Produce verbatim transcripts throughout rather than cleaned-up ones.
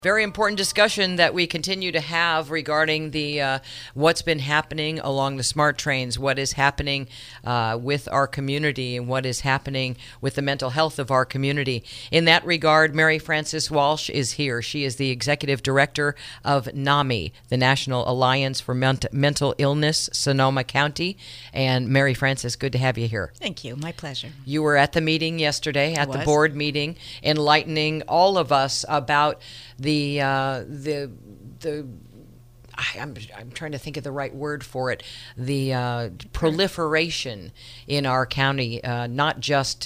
Very important discussion that we continue to have regarding the uh, what's been happening along the SMART trains, what is happening uh, with our community, and what is happening with the mental health of our community. In that regard, Mary Frances Walsh is here. She is the executive director of NAMI, the National Alliance for Ment- Mental Illness, Sonoma County. And Mary Frances, good to have you here. Thank you. My pleasure. You were at the meeting yesterday, at the board meeting, enlightening all of us about the uh, the the I, I'm I'm trying to think of the right word for it. The uh, proliferation in our county, uh, not just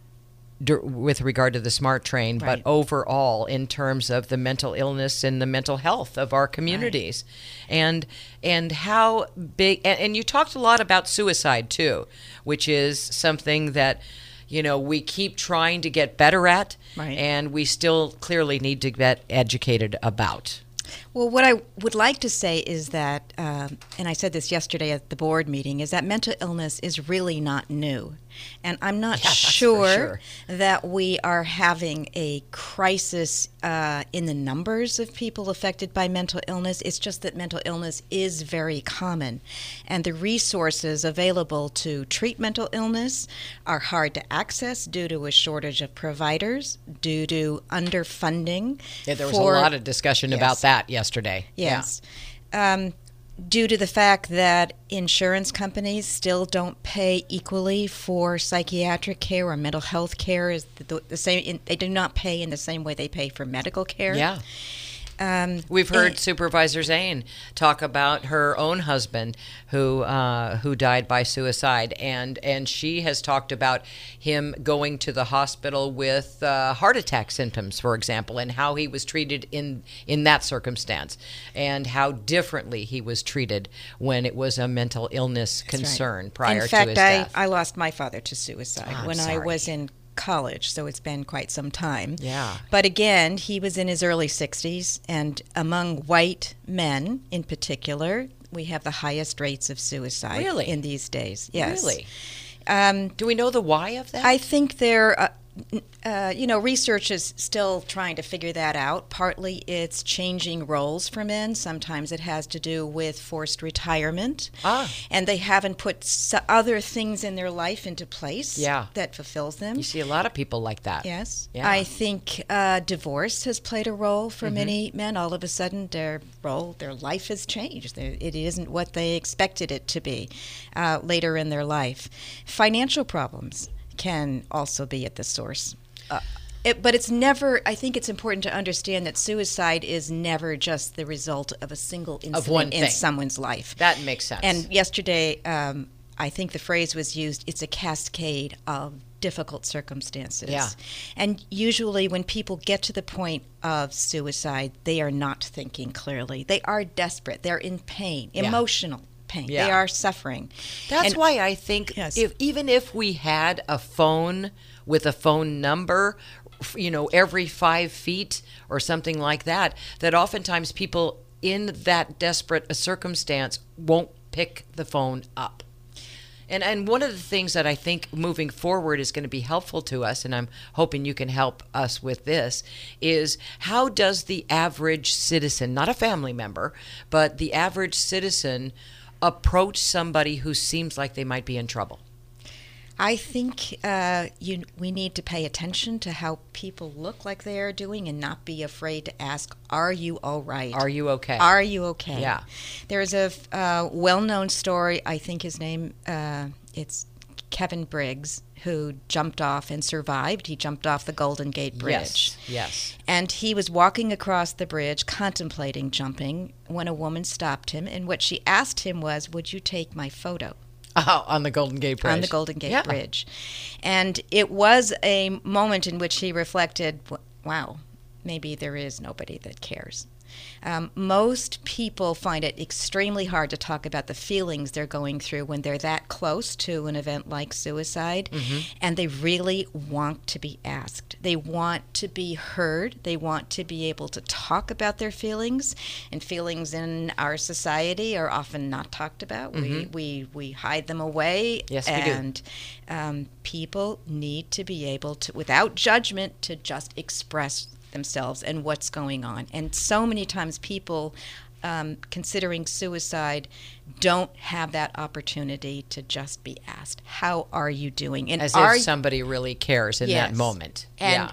d- with regard to the SMART train, Right. but overall in terms of the mental illness and the mental health of our communities, right. and and how big. And, and you talked a lot about suicide too, which is something that, you know, we keep trying to get better at, Right. and we still clearly need to get educated about. Well, what I would like to say is that, um, and I said this yesterday at the board meeting, is that mental illness is really not new. And I'm not Yeah, that's for sure, sure. that we are having a crisis uh, in the numbers of people affected by mental illness. It's just that mental illness is very common. And the resources available to treat mental illness are hard to access due to a shortage of providers, due to underfunding. Yeah, there was for, a lot of discussion Yes. about that yesterday. Yes. Um, due to the fact that insurance companies still don't pay equally for psychiatric care or mental health care, is the, the same. They do not pay in the same way they pay for medical care. Yeah. Um, We've heard and- Supervisor Zane talk about her own husband who uh, who died by suicide, and, and she has talked about him going to the hospital with uh, heart attack symptoms, for example, and how he was treated in, in that circumstance, and how differently he was treated when it was a mental illness That's right. concern prior in fact, to his I, death. I lost my father to suicide I'm when I sorry. was in college, so it's been quite some time. Yeah. But again, he was in his early sixties, and among white men in particular, we have the highest rates of suicide Really? in these days. Yes. Really? Um, Do we know the why of that? I think there, uh, uh, you know, research is still trying to figure that out. Partly it's changing roles for men. Sometimes it has to do with forced retirement. Ah. And they haven't put s- other things in their life into place Yeah. that fulfills them. You see a lot of people like that. Yes. Yeah. I think uh, divorce has played a role for Mm-hmm. many men. All of a sudden, their role, their life has changed. They- It isn't what they expected it to be uh, later in their life. Financial problems can also be at the source. Uh, it, but it's never, I think it's important to understand that suicide is never just the result of a single incident one in thing. someone's life. That makes sense. And yesterday, um, I think the phrase was used, it's a cascade of difficult circumstances. Yeah. And usually when people get to the point of suicide, they are not thinking clearly. They are desperate. They're in pain, Yeah. emotional pain. Yeah. They are suffering. That's And- why I think Yes. if even if we had a phone with a phone number, f- you know, every five feet or something like that, that oftentimes people in that desperate a circumstance won't pick the phone up. And and one of the things that I think moving forward is going to be helpful to us, and I'm hoping you can help us with this, is how does the average citizen, not a family member, but the average citizen approach somebody who seems like they might be in trouble? I think uh, you, we need to pay attention to how people look like they are doing and not be afraid to ask, are you all right? Are you okay? Are you okay? Yeah. There's a uh, well-known story, I think his name, uh, it's Kevin Briggs, who jumped off and survived. He jumped off the Golden Gate Bridge. Yes, yes. And he was walking across the bridge, contemplating jumping, when a woman stopped him, and what she asked him was, would you take my photo? Oh, on the Golden Gate Bridge. On the Golden Gate Yeah. Bridge. And it was a moment in which he reflected, wow, maybe there is nobody that cares. Um, most people find it extremely hard to talk about the feelings they're going through when they're that close to an event like suicide, Mm-hmm. and they really want to be asked. They want to be heard. They want to be able to talk about their feelings, and feelings in our society are often not talked about. Mm-hmm. We, we, we hide them away, Yes, we do. and um, people need to be able to, without judgment, to just express themselves and what's going on. And so many times people um, considering suicide don't have that opportunity to just be asked, how are you doing? And As are, if somebody really cares in yes. that moment. And, yeah.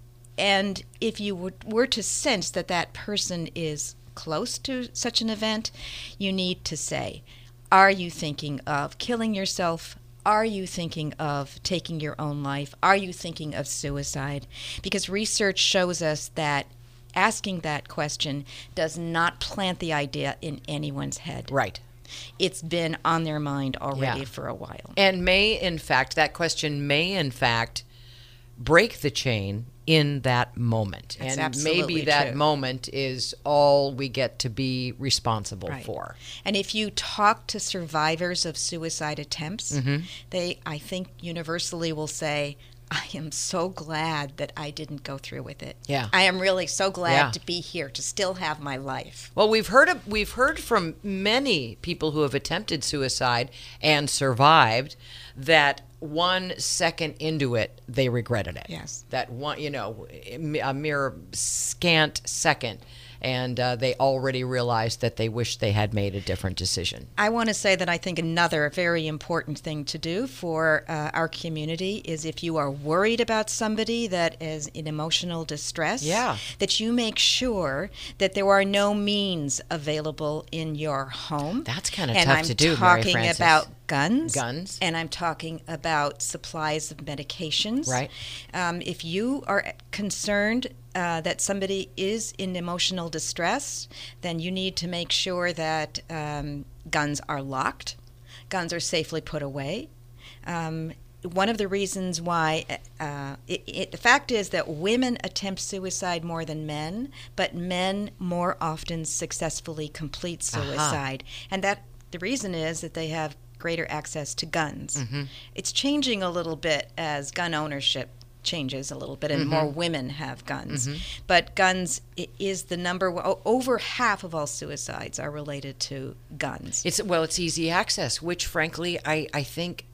And if you were, were to sense that that person is close to such an event, you need to say, are you thinking of killing yourself? Are you thinking of taking your own life? Are you thinking of suicide? Because research shows us that asking that question does not plant the idea in anyone's head. Right. It's been on their mind already Yeah. for a while. And may, in fact, that question may, in fact, break the chain in that moment. That's and absolutely maybe that true. moment is all we get to be responsible Right. for. And if you talk to survivors of suicide attempts, Mm-hmm. they, I think, universally will say, I am so glad that I didn't go through with it. Yeah. I am really so glad Yeah. to be here, to still have my life. Well, we've heard of, we've heard from many people who have attempted suicide and survived that one second into it, they regretted it. Yes. That one, you know, a mere scant second, and uh, they already realized that they wish they had made a different decision. I want to say that I think another very important thing to do for uh, our community is if you are worried about somebody that is in emotional distress, Yeah. that you make sure that there are no means available in your home. That's kind of And tough I'm to do, Mary talking Frances. about guns. Guns. And I'm talking about supplies of medications. Right. Um, if you are concerned uh, that somebody is in emotional distress, then you need to make sure that um, guns are locked, guns are safely put away. Um, one of the reasons why, uh, it, it, the fact is that women attempt suicide more than men, but men more often successfully complete suicide. Uh-huh. And that the reason is that they have greater access to guns. Mm-hmm. It's changing a little bit as gun ownership changes a little bit and Mm-hmm. more women have guns. Mm-hmm. But guns i- is the number one, over half of all suicides are related to guns. It's well, it's easy access, which frankly I, I think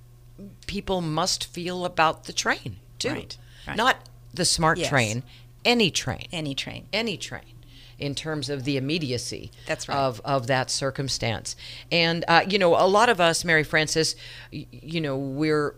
people must feel about the train too. Right, right. Not the smart Yes. train, any train. Any train. Any train. In terms of the immediacy That's right. of, of that circumstance. And, uh, you know, a lot of us, Mary Frances, y- you know, we're,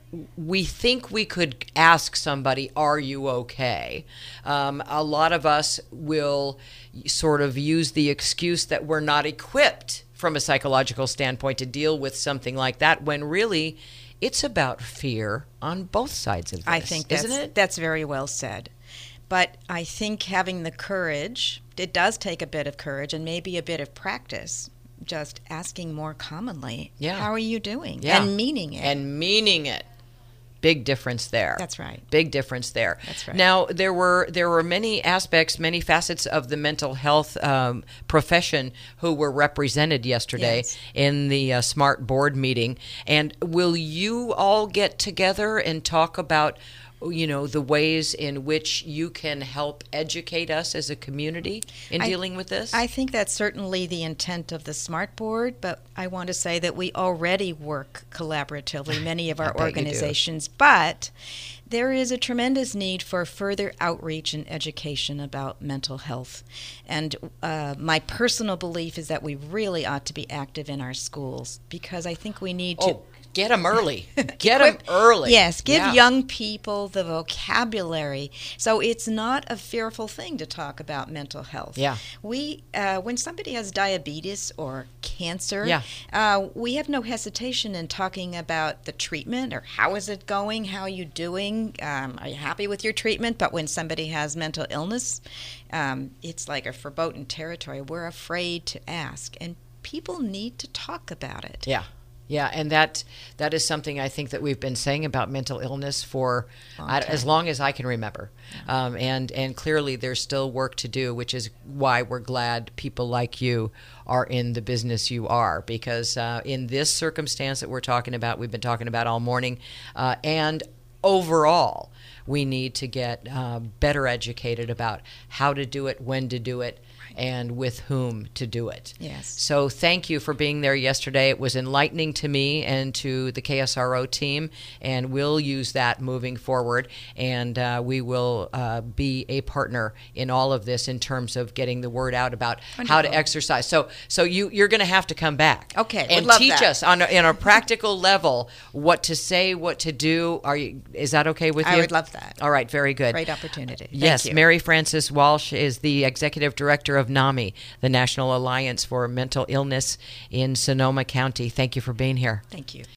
we think we could ask somebody, are you okay? Um, a lot of us will sort of use the excuse that we're not equipped from a psychological standpoint to deal with something like that, when really it's about fear on both sides of this, I think that's, isn't it? that's very well said. But I think having the courage, it does take a bit of courage and maybe a bit of practice, just asking more commonly, Yeah. how are you doing? Yeah. And meaning it. And meaning it. Big difference there. That's right. Big difference there. That's right. Now, there were there were many aspects, many facets of the mental health um, profession who were represented yesterday Yes. in the uh, SMART board meeting. And will you all get together and talk about, you know, the ways in which you can help educate us as a community in I- dealing with this? I think that's certainly the intent of the SMART board, but I want to say that we already work collaboratively, many of I our bet you do. organizations, but there is a tremendous need for further outreach and education about mental health. And uh, my personal belief is that we really ought to be active in our schools, because I think we need to oh, get them early. Get them Equip- early. Yes, give Yeah. young people the vocabulary, so it's not a fearful thing to talk about mental health. Yeah. We, uh, when somebody has diabetes or cancer, Yeah. uh, we have no hesitation in talking about the treatment or how is it going, how are you doing, um, are you happy with your treatment? But when somebody has mental illness, um, it's like a verboten territory. We're afraid to ask, and people need to talk about it. Yeah. Yeah, and that that is something I think that we've been saying about mental illness for Long I, time. as long as I can remember. Um, and, and clearly there's still work to do, which is why we're glad people like you are in the business you are. Because uh, in this circumstance that we're talking about, we've been talking about all morning, uh, and overall, we need to get uh, better educated about how to do it, when to do it, and with whom to do it. Yes. So thank you for being there yesterday. It was enlightening to me and to the K S R O team, and we'll use that moving forward. And uh, we will uh, be a partner in all of this in terms of getting the word out about Wonderful. how to exercise. So, so you you're going to have to come back. Okay, and would love teach that. us on a, on a practical level what to say, what to do. Are you? Is that okay with I you? would love that. All right, very good. Great opportunity. Thank Yes, you. Mary Frances Walsh is the executive director of NAMI, the National Alliance for Mental Illness in Sonoma County. Thank you for being here. Thank you.